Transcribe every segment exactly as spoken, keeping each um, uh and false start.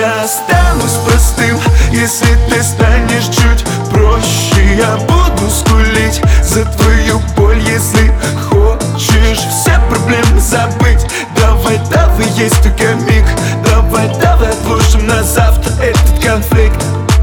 Я останусь простым, если ты станешь чуть проще. Я буду скулить за твою боль, если хочешь все проблемы забыть. Давай, давай, есть только миг. Давай, давай, отложим на завтра этот конфликт.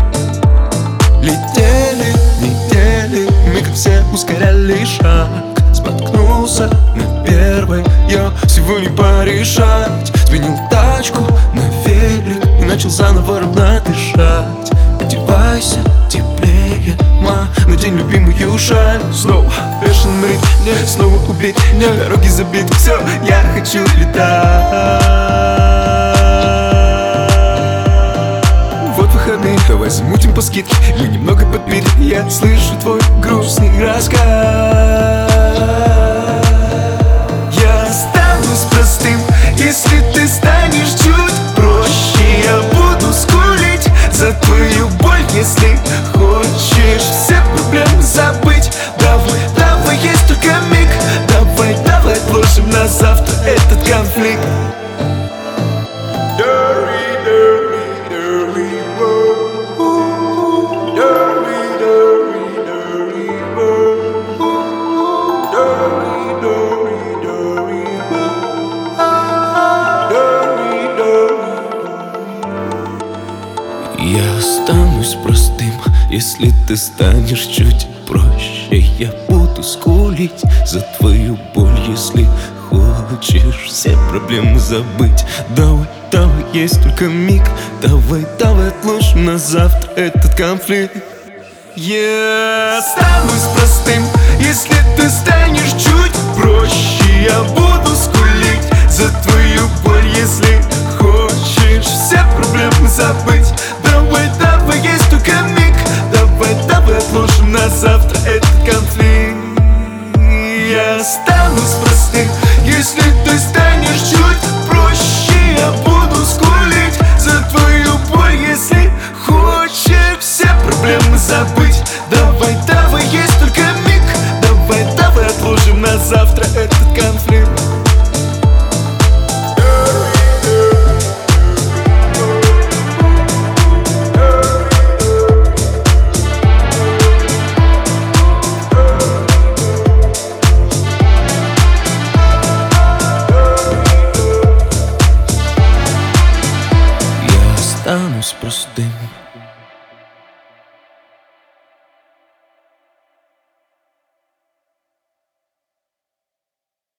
Летели недели, мы как все ускоряли шаг. Споткнулся на первой, я всего не порешать. Сменил тачку на велик и начал заново ровно дышать. Одевайся теплее, ма, надень любимую шаль. Снова бешеный ритм, снова убить меня. Дороги забиты, все, я хочу летать. Вот выходные, давай замутим по скидке. Мы немного подпили, я слышу твой грустный рассказ. Я останусь простым, если ты станешь чуть проще. Я буду скулить за твою боль, если хочешь все проблемы забыть. Давай, давай, есть только миг. Давай, давай, отложим на завтра этот конфликт. Я останусь простым, если ты станешь чуть проще. Я буду скулить за твою боль, если хочешь все проблемы забыть. Давай, давай, есть только миг. Давай, давай, отложим на завтра этот конфликт. Я останусь простым, если ты станешь чуть проще. Я буду скулить за твою боль, если хочешь все проблемы забыть. Давай, давай, есть только миг. Давай, давай, отложим на завтра этот конфликт. Я останусь простым, если ты станешь чуть проще. Я буду скулить за твою боль, если хочешь все проблемы забыть. Давай, давай, есть только миг. Давай, давай, отложим на завтра этот конфликт. Я останусь простым.